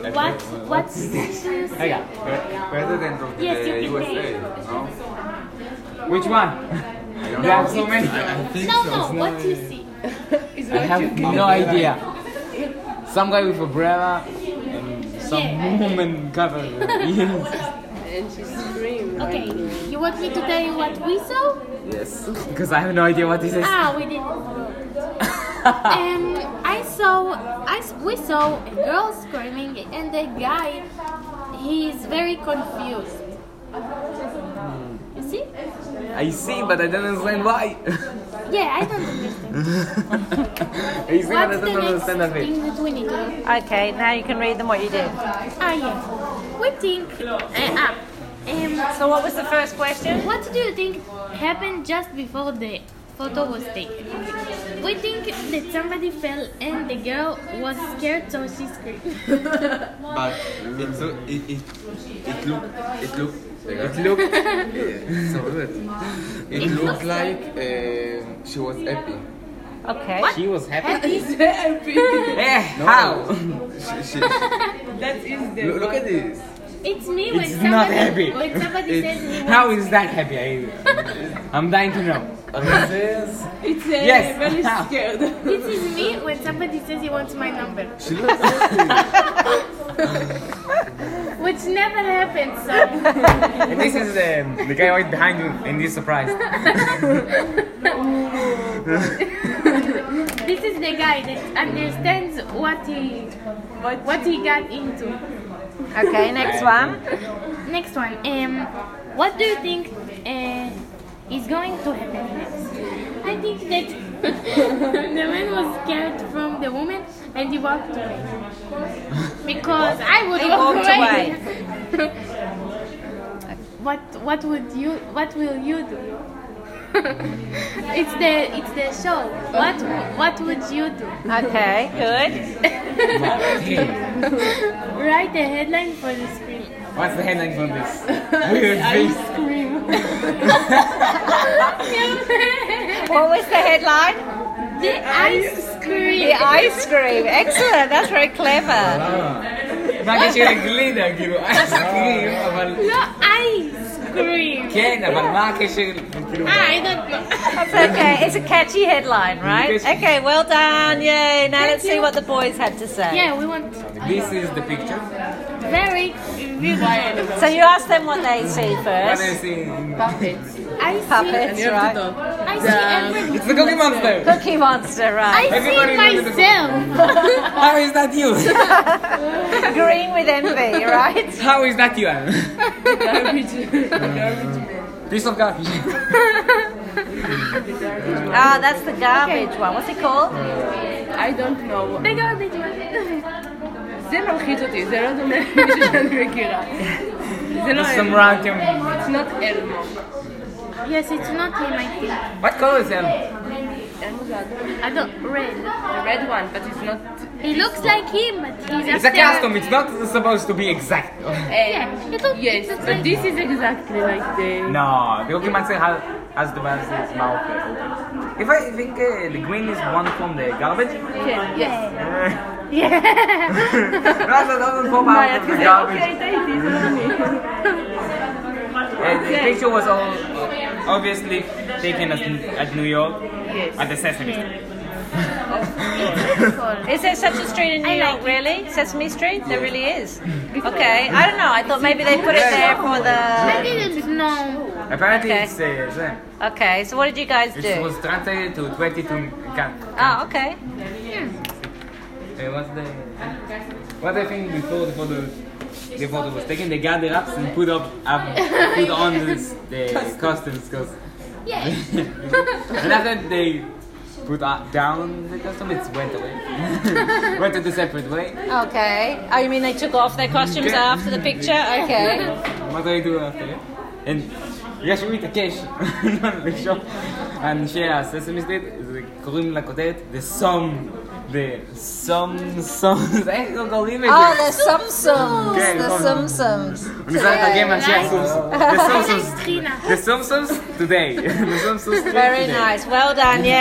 What do you say? President of the Yes, you can USA. say. No? Which one? You have so many. I think No, so. no, what do you see? I have no idea. Some guy with umbrella and some Yeah. woman covered her ears. And she screamed. Okay, you want me to tell you what we saw? Yes, because I have no idea what this is. We didn't. We saw a girl screaming, and the guy, he's very confused. You see? I see, but I don't understand why. Yeah, I don't understand. I see, but I What's the don't next understand a bit. thing that we need to do? Okay, now you can read them what you did. Yeah. We think. So what was the first question? What do you think happened just before the photo was taken? We think that somebody fell and the girl was scared, so she screamed. But it looked like she was happy. Okay. She was happy. He's happy. How? She, That is the look at this. It's me when It's somebody, not happy. When somebody says he How is that happy? I'm dying to know. It's Yes. very How? scared. This is me when somebody says he wants my number, She looks happy. which never happens. So And this is the guy right behind you, and he's surprised. this is the guy that understands what he got into. Okay, next one. Next one. What do you think is going to happen next? I think that the man was scared from the woman and he walked away. Because I would He walk walked away. What will you do? it's the show. What would you do? Okay, good. Write a headline for the screen. What's the headline from this? Weird face. What was the headline? The ice cream. The ice cream. Excellent, that's very clever. מה הקשר לגלידה? כאילו, אייסקרים, אבל... No ice cream. כן, אבל מה הקשר? כאילו... I don't know. That's okay, it's a catchy headline, right? Okay, well done, yay. Now let's see what the boys had to say. Yeah, we want This is the picture. very beautiful. So you ask them what they see What do you first. see? Puppets. I see. Puppets, You have right? to talk. I see everything. It's the Cookie Monster. Cookie Monster, I right? see Everybody knows the- myself. How is that you? Green with envy, right? How is that you? Garbage. Garbage. Piece of garbage. Ah, that's the garbage one. What's it called? I don't know. The garbage one. זה מלחיץ אותי, זה לא דומה למישהו שאני מכירה. זה לא Some אלמו. random. It's not אלמו. Yes, it's not him, I think. What color is him? אלמו זה אדום. I don't red. The red one, but it's not... He looks like him, but he's It's a custom. It's not supposed to be exact. Yeah, it looks, Yes, it looks but like this is exactly like the... No, the Cookie Monster has the one his mouth open. If I think the green is one from the garbage. כן, yes. Yeah. Rather doesn't pop out of the garbage. אוקיי, טעיתי, זה לא אני. The picture was all obviously taken at New York, Yes. at the Sesame Street. Is there such a street in New I York, like it. really? Sesame Street? There really is. Okay, I don't know. I thought maybe they put it there for I the... didn't know. Apparently Okay. it's them. Okay, so what did you guys It do? was translated to 22 Oh, okay. What I think before the photo was taken, they gathered up and put on the costumes because Yeah. and after they put down the costume, it went away. Went in a separate way. Okay. Oh, you mean they took off their costumes Okay. after the picture? Okay. What do I do after it? And בגלל שהוא התעקש לשאול אנשי הססמי סטריט, קוראים לכותרת The Sum, איך לא קוראים את זה? Oh, the Sumsums. כן, The נכון. Sumsums. הוא ניסה לתרגם אנשי הסומסום. The Sumsums Trina. today. The Sumsums today. Very nice. Well done. Yeah.